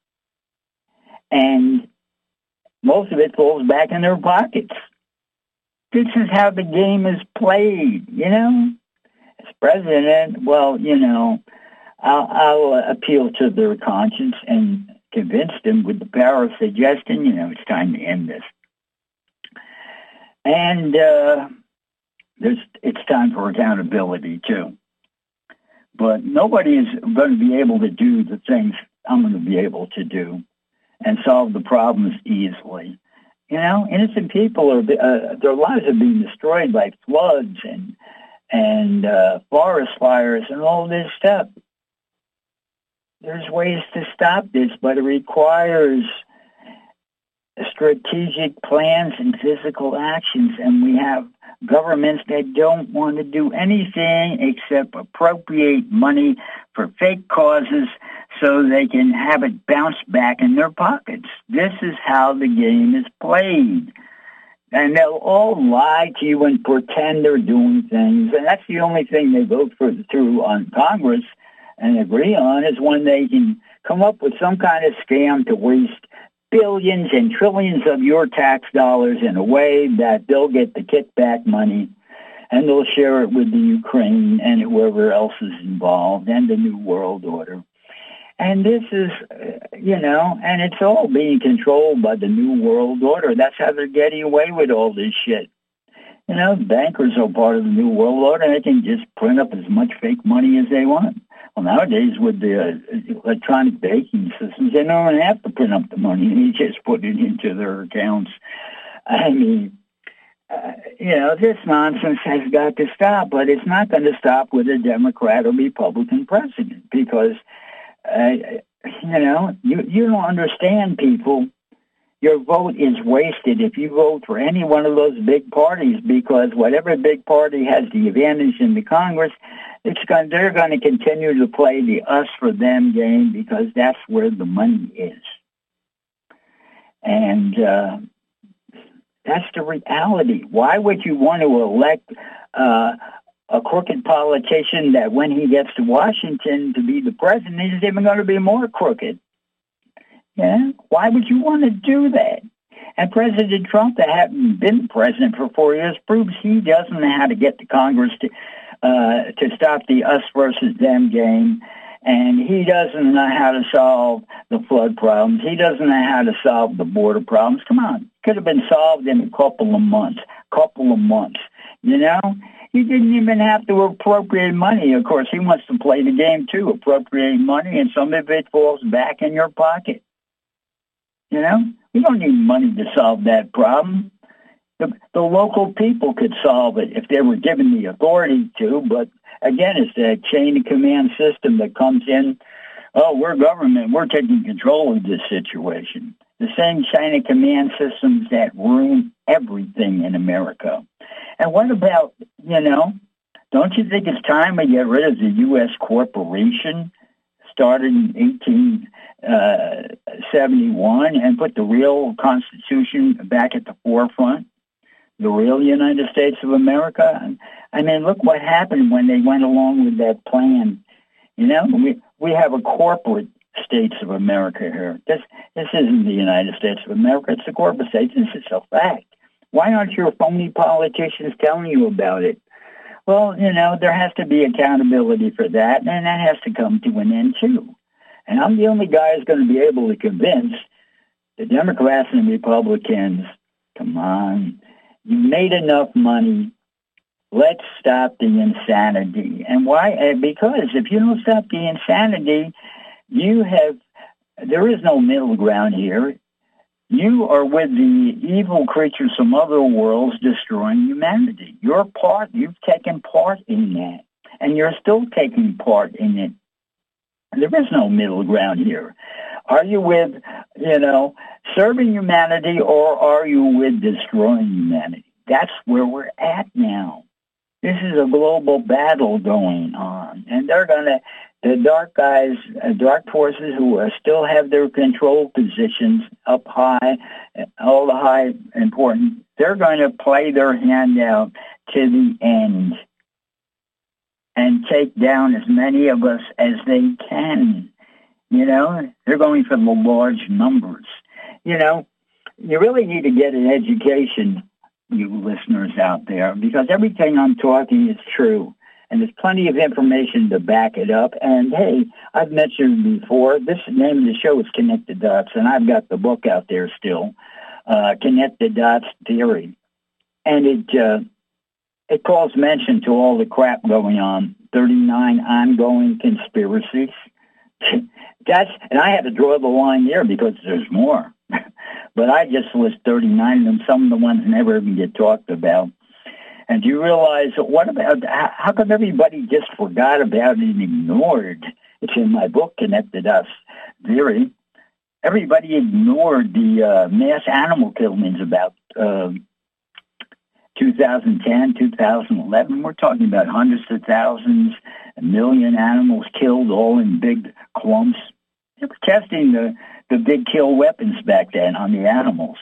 and most of it falls back in their pockets. This is how the game is played, you know? As president, well, you know, I'll, I'll appeal to their conscience and convince them with the power of suggestion, you know, it's time to end this. And uh, there's, it's time for accountability, too. But nobody is going to be able to do the things I'm going to be able to do and solve the problems easily. You know, innocent people, are uh, their lives are being destroyed by floods and, and uh, forest fires and all this stuff. There's ways to stop this, but it requires strategic plans and physical actions, and we have governments that don't want to do anything except appropriate money for fake causes so they can have it bounce back in their pockets. This is how the game is played. And they'll all lie to you and pretend they're doing things, and that's the only thing they vote for through on Congress and agree on is when they can come up with some kind of scam to waste billions and trillions of your tax dollars in a way that they'll get the kickback money and they'll share it with the Ukraine and whoever else is involved and the New World Order. And this is, you know, and it's all being controlled by the New World Order. That's how they're getting away with all this shit. You know, bankers are part of the New World Order. They can just print up as much fake money as they want. Well, nowadays, with the uh, electronic banking systems, they don't even have to print up the money. They just put it into their accounts. I mean, uh, you know, this nonsense has got to stop, but it's not going to stop with a Democrat or Republican president because, uh, you know, you, you don't understand, people. Your vote is wasted if you vote for any one of those big parties because whatever big party has the advantage in the Congress, it's going, they're going to continue to play the us for them game because that's where the money is. And uh, that's the reality. Why would you want to elect uh, a crooked politician that when he gets to Washington to be the president, he's even going to be more crooked? Yeah, why would you want to do that? And President Trump, that hadn't been president for four years, proves he doesn't know how to get the Congress to uh, to stop the us versus them game, and he doesn't know how to solve the flood problems. He doesn't know how to solve the border problems. Come on, could have been solved in a couple of months, couple of months. You know, He didn't even have to appropriate money. Of course, he wants to play the game too, appropriate money, and some of it falls back in your pocket. You know, we don't need money to solve that problem. The, the local people could solve it if they were given the authority to, but again, it's that chain of command system that comes in. Oh, we're government. We're taking control of this situation. The same chain of command systems that ruin everything in America. And what about, you know, don't you think it's time we get rid of the U S corporation started in eighteen seventy-one and put the real Constitution back at the forefront? The real United States of America? I mean, look what happened when they went along with that plan. You know, we we have a corporate States of America here. This this isn't the United States of America. It's the corporate states. This is a fact. Why aren't your phony politicians telling you about it? Well, you know, there has to be accountability for that, and that has to come to an end, too. And I'm the only guy who's going to be able to convince the Democrats and the Republicans, come on, you made enough money. Let's stop the insanity. And why? Because if you don't stop the insanity, you have, there is no middle ground here. You are with the evil creatures from other worlds destroying humanity. You're part, you've taken part in that. And you're still taking part in it. There is no middle ground here. Are you with, you know, serving humanity, or are you with destroying humanity? That's where we're at now. This is a global battle going on. And they're going to, the dark guys, uh, dark forces who are, still have their control positions up high, all the high important, they're going to play their hand out to the end and take down as many of us as they can. You know, they're going for the large numbers. You know, you really need to get an education, you listeners out there, because everything I'm talking is true. And there's plenty of information to back it up. And, hey, I've mentioned before, this name of the show is Connect the Dots, and I've got the book out there still, uh, Connect the Dots Theory. And it uh, it calls mention to all the crap going on, thirty-nine ongoing conspiracies. That's, and I had to draw the line there because there's more. But I just list thirty-nine of them. Some of the ones never even get talked about. And do you realize, what about, how come everybody just forgot about it and ignored? It's in my book, Connected Us Theory. Everybody ignored the uh, mass animal killings about uh, two thousand ten, two thousand eleven. We're talking about hundreds of thousands, a million animals killed, all in big clumps. They were testing the, the big kill weapons back then on the animals.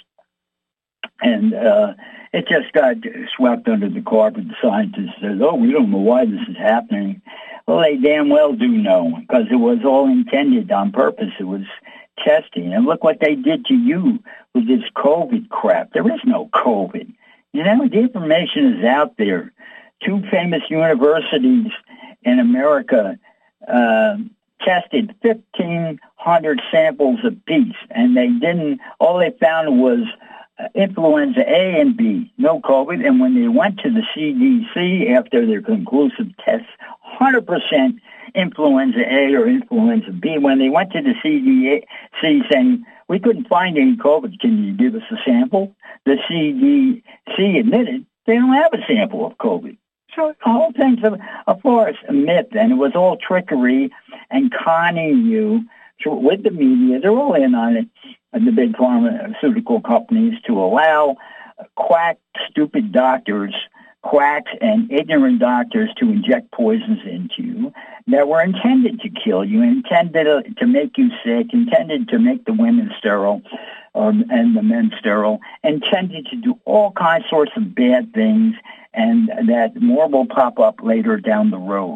And uh, it just got swept under the carpet. The scientists said, oh, we don't know why this is happening. Well, they damn well do know, because it was all intended on purpose. It was testing. And look what they did to you with this COVID crap. There is no COVID. You know, the information is out there. Two famous universities in America uh, tested fifteen hundred samples apiece, and they didn't, all they found was Uh, influenza A and B, no COVID. And when they went to the C D C after their conclusive tests, one hundred percent influenza A or influenza B. When they went to the C D C saying, we couldn't find any COVID, can you give us a sample? The C D C admitted they don't have a sample of COVID. So the whole thing's a, a farce, a myth, and it was all trickery and conning you with the media. They're all in on it. The big pharmaceutical companies to allow quack, stupid doctors, quacks, and ignorant doctors to inject poisons into you that were intended to kill you, intended to make you sick, intended to make the women sterile um, and the men sterile, intended to do all kinds sorts of bad things, and that more will pop up later down the road.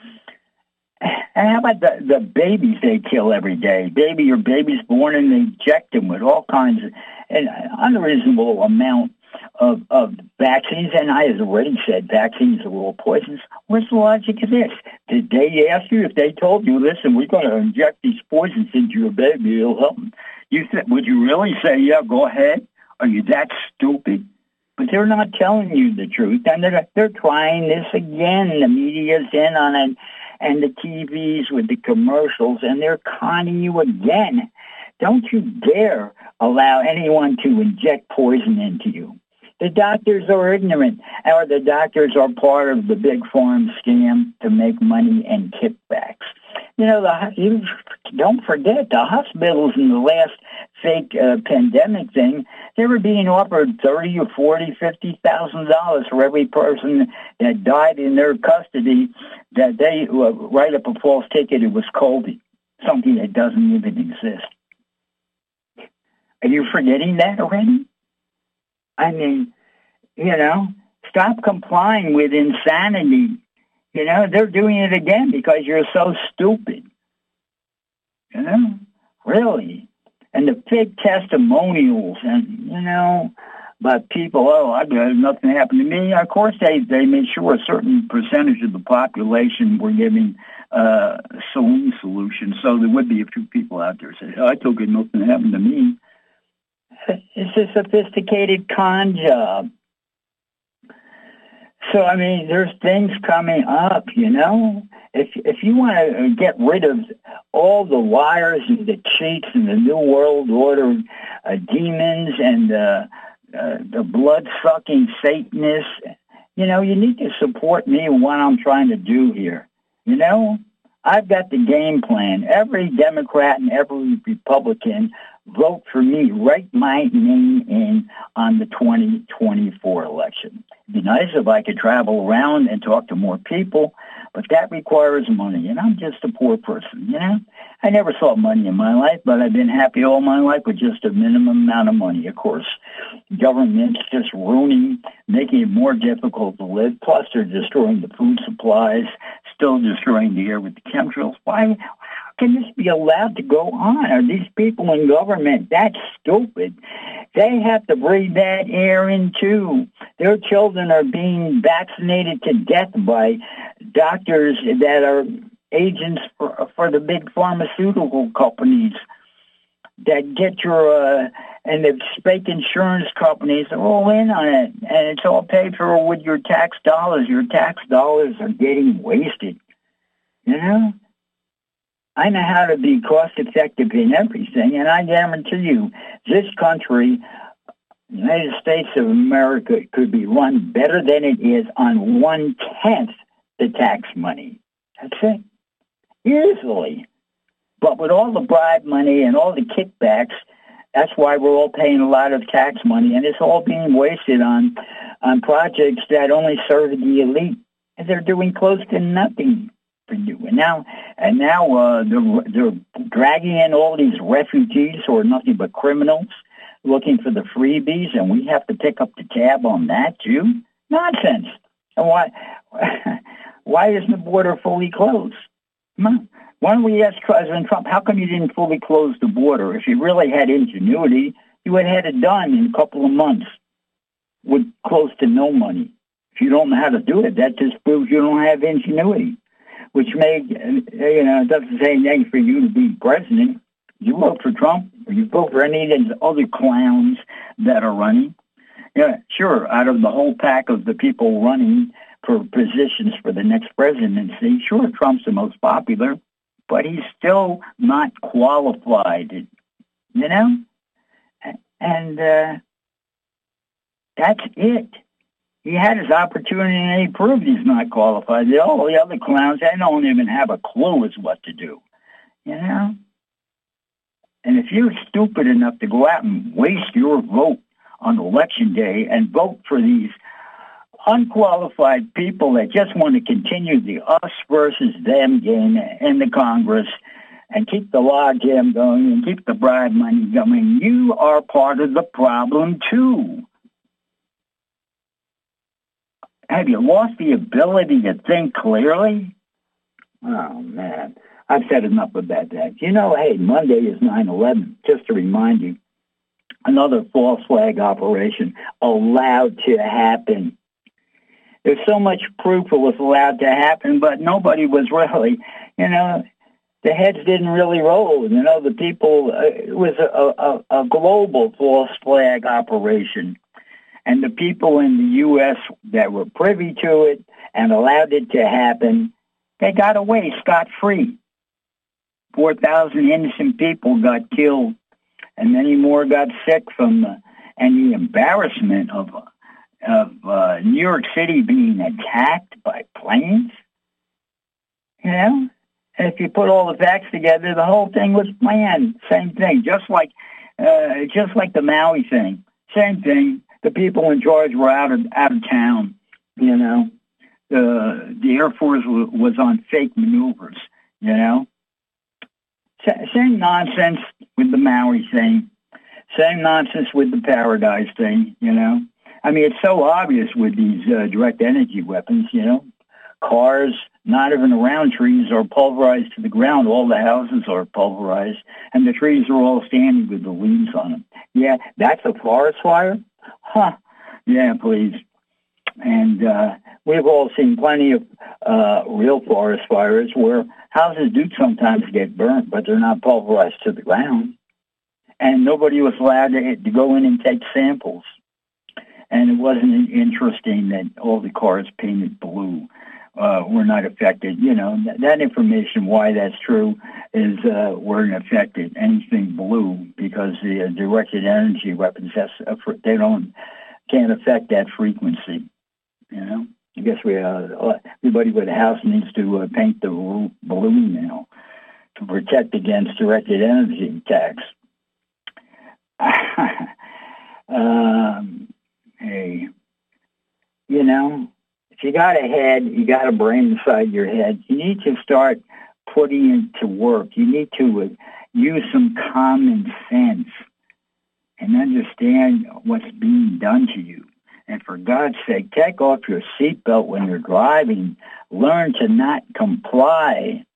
And how about the, the babies they kill every day? Baby, your baby's born and they inject them with all kinds of an unreasonable amount of, of vaccines. And I have already said vaccines are all poisons. What's the logic of this? Did they ask you if they told you, listen, we're going to inject these poisons into your baby, it'll help them? You th- would you really say, yeah, go ahead? Are you that stupid? But they're not telling you the truth, and they're, they're trying this again. The media's in on it, and the T Vs with the commercials, and they're conning you again. Don't you dare allow anyone to inject poison into you. The doctors are ignorant, or the doctors are part of the big farm scam to make money and kickbacks. You know, the, you don't forget, the hospitals in the last fake uh, pandemic thing, they were being offered thirty or forty, fifty thousand dollars for every person that died in their custody. That they uh, write up a false ticket. It was COVID, something that doesn't even exist. Are you forgetting that already? I mean, you know, stop complying with insanity. You know, they're doing it again because you're so stupid. You know, really. And the fake testimonials and, you know, but people, oh, I got nothing happened to me. Of course, they, they made sure a certain percentage of the population were giving uh, saline solutions. So there would be a few people out there saying, oh, I took it, nothing happened to me. It's a sophisticated con job. So, I mean, there's things coming up, you know. If if you want to get rid of all the liars and the cheats and the New World Order uh, demons and uh, uh, the blood-sucking Satanists, you know, you need to support me in what I'm trying to do here. You know, I've got the game plan. Every Democrat and every Republican vote for me, write my name in on the twenty twenty-four election. It'd be nice if I could travel around and talk to more people, but that requires money, and I'm just a poor person, you know? I never saw money in my life, but I've been happy all my life with just a minimum amount of money, of course. Government's just ruining, making it more difficult to live, plus they're destroying the food supplies, still destroying the air with the chemtrails. Why can this be allowed to go on? Are these people in government that stupid? They have to breathe that air in too. Their children are being vaccinated to death by doctors that are agents for, for the big pharmaceutical companies that get your, uh, and the fake insurance companies are all in on it. And it's all paid for with your tax dollars. Your tax dollars are getting wasted. You know? I know how to be cost-effective in everything, and I guarantee you, this country, the United States of America, could be run better than it is on one-tenth the tax money. That's it. Easily. But with all the bribe money and all the kickbacks, that's why we're all paying a lot of tax money, and it's all being wasted on, on projects that only serve the elite, and they're doing close to nothing for you. And now, and now uh, they're, they're dragging in all these refugees who are nothing but criminals, looking for the freebies, and we have to pick up the tab on that too. Nonsense. And why? Why isn't the border fully closed? Why don't we ask President Trump, how come you didn't fully close the border? If you really had ingenuity, you would have had it done in a couple of months with close to no money. If you don't know how to do it, that just proves you don't have ingenuity, which may, you know, it doesn't say anything for you to be president. You vote for Trump, or you vote for any of these other clowns that are running. Yeah, sure, out of the whole pack of the people running for positions for the next presidency, sure, Trump's the most popular, but he's still not qualified, you know? And uh, that's it. He had his opportunity and he proved he's not qualified. All the other clowns, they don't even have a clue as what to do, you know? And if you're stupid enough to go out and waste your vote on election day and vote for these unqualified people that just want to continue the us versus them game in the Congress and keep the log jam going and keep the bribe money going, you are part of the problem too. Have you lost the ability to think clearly? Oh, man. I've said enough about that. You know, hey, Monday is nine eleven, just to remind you. Another false flag operation allowed to happen. There's so much proof it was allowed to happen, but nobody was really, you know, the heads didn't really roll. You know, the people, uh, it was a, a, a global false flag operation. And the people in the U S that were privy to it and allowed it to happen, they got away scot-free. four thousand innocent people got killed, and many more got sick from the, and the embarrassment of, of uh, New York City being attacked by planes. You know? And if you put all the facts together, the whole thing was planned. Same thing, just like uh, just like the Maui thing. Same thing. The people in charge were out of out of town. You know, the the Air Force w- was on fake maneuvers. You know, S- same nonsense with the Maui thing. Same nonsense with the Paradise thing. You know, I mean, it's so obvious with these uh, direct energy weapons. You know, cars not even around trees are pulverized to the ground. All the houses are pulverized, and the trees are all standing with the leaves on them. Yeah, that's a forest fire? Huh. Yeah, please. And uh, we've all seen plenty of uh, real forest fires where houses do sometimes get burnt, but they're not pulverized to the ground. And nobody was allowed to, to go in and take samples. And it wasn't interesting that all the cars painted blue uh, were not affected. You know, that, that information, why that's true, is uh, weren't affected. Anything blue, because the uh, directed energy weapons, that's, uh, they don't, can't affect that frequency. You know, I guess we uh, everybody with a house needs to uh, paint the roof blue now to protect against directed energy attacks. um, hey, you know, if you got a head, you got a brain inside your head. You need to start putting it to work. You need to uh, use some common sense and understand what's being done to you. And for God's sake, take off your seatbelt when you're driving. Learn to not comply.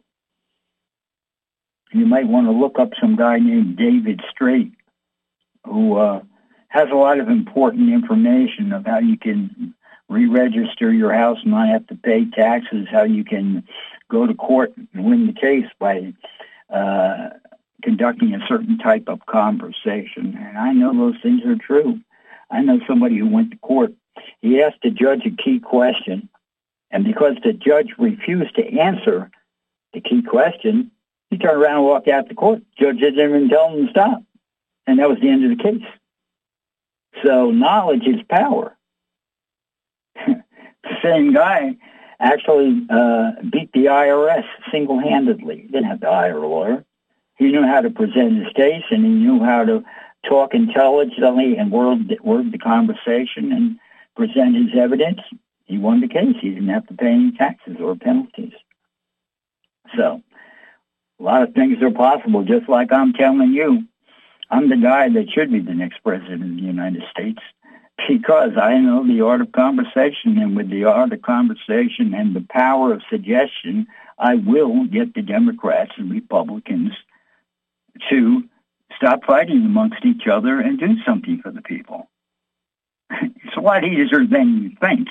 You might want to look up some guy named David Straight, who uh, has a lot of important information of how you can re-register your house and not have to pay taxes, how you can go to court and win the case by uh, conducting a certain type of conversation. And I know those things are true. I know somebody who went to court. He asked the judge a key question, and because the judge refused to answer the key question, he turned around and walked out the court. The judge didn't even tell him to stop, and that was the end of the case. So knowledge is power. The same guy actually uh, beat the I R S single-handedly. He didn't have to hire a lawyer. He knew how to present his case, and he knew how to talk intelligently and word, word the conversation and present his evidence. He won the case. He didn't have to pay any taxes or penalties. So a lot of things are possible, just like I'm telling you. I'm the guy that should be the next president of the United States because I know the art of conversation, and with the art of conversation and the power of suggestion, I will get the Democrats and Republicans to stop fighting amongst each other and do something for the people. It's a lot easier than you think.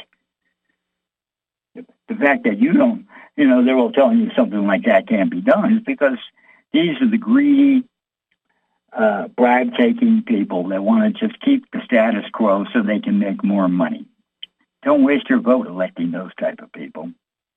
The fact that you don't, you know, they're all telling you something like that can't be done is because these are the greedy, uh, bribe-taking people that want to just keep the status quo so they can make more money. Don't waste your vote electing those type of people.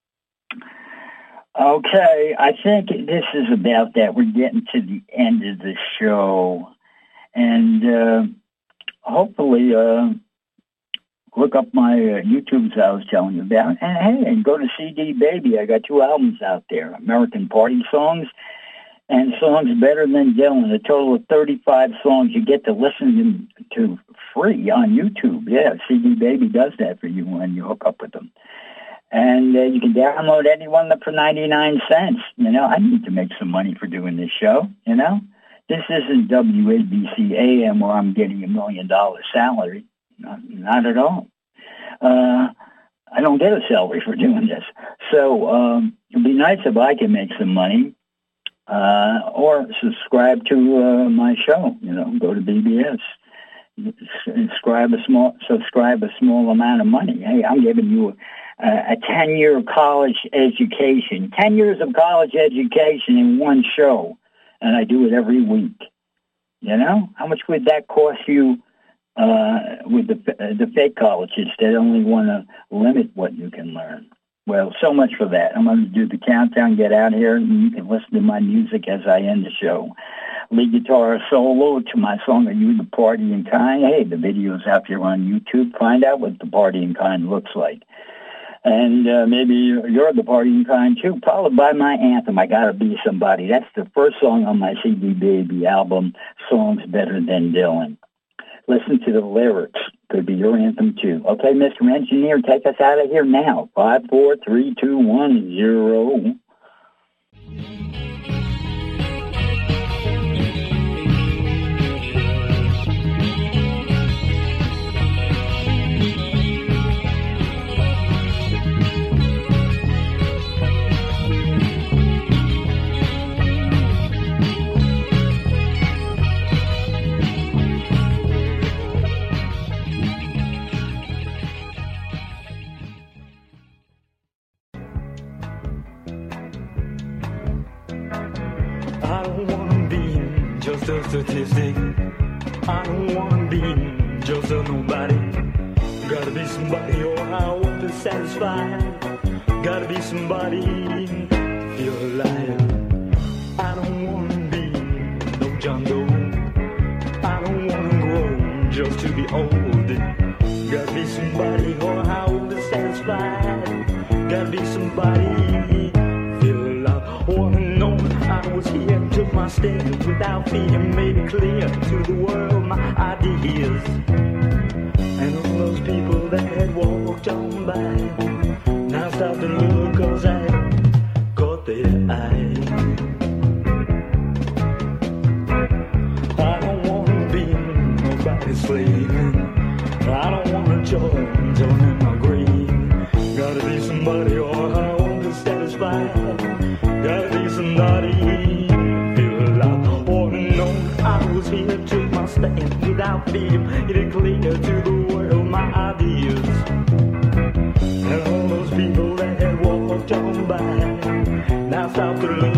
Okay, I think this is about that. We're getting to the end of the show. And uh, hopefully uh, look up my uh, YouTubes I was telling you about. And hey, and go to C D Baby. I got two albums out there, American Party Songs and Songs Better Than Dylan. A total of thirty-five songs you get to listen to free on YouTube. Yeah, C D Baby does that for you when you hook up with them. And uh, you can download any one of them for ninety-nine cents. You know, I need to make some money for doing this show, you know. This isn't W A B C A M where I'm getting a million dollar salary. Not, not at all. Uh, I don't get a salary for doing this. So um, it'd be nice if I can make some money uh, or subscribe to uh, my show. You know, go to B B S. Subscribe a small, subscribe a small amount of money. Hey, I'm giving you a, a ten-year college education, ten years of college education in one show, and I do it every week. You know, how much would that cost you uh, with the uh, the fake colleges that only want to limit what you can learn. Well, so much for that. I'm going to do the countdown, get out here, and you can listen to my music as I end the show. Lead guitar solo to my song, Are You the Partying Kind? Hey, the video's out there on YouTube. Find out what the partying kind looks like. And uh, maybe you're the partying kind, too. Followed by my anthem, I Gotta Be Somebody. That's the first song on my C D Baby album, Songs Better Than Dylan. Listen to the lyrics. Could be your anthem, too. Okay, Mister Engineer, take us out of here now. Five, four, three, two, one, zero. I don't wanna be just a statistic. I don't wanna be just a nobody. Gotta be somebody or I won't be satisfied. Gotta be somebody, feel alive. I don't wanna be no John Doe. I don't wanna grow just to be old. Gotta be somebody or I won't be satisfied. Gotta be somebody, feel alive. Wanna know I was here, took my stand without fear, made it clear to the world my ideas. And all those people that had walked on by now stop to look, cause I caught their eye. I don't wanna be nobody's slave. I don't wanna join, join in my grave. Gotta be somebody or I won't be satisfied. Gotta be somebody, feel alive. Wanna know I was here, took my stand without fear, made it clear to the world my ideas. And all those people that had walked on by now stop to look.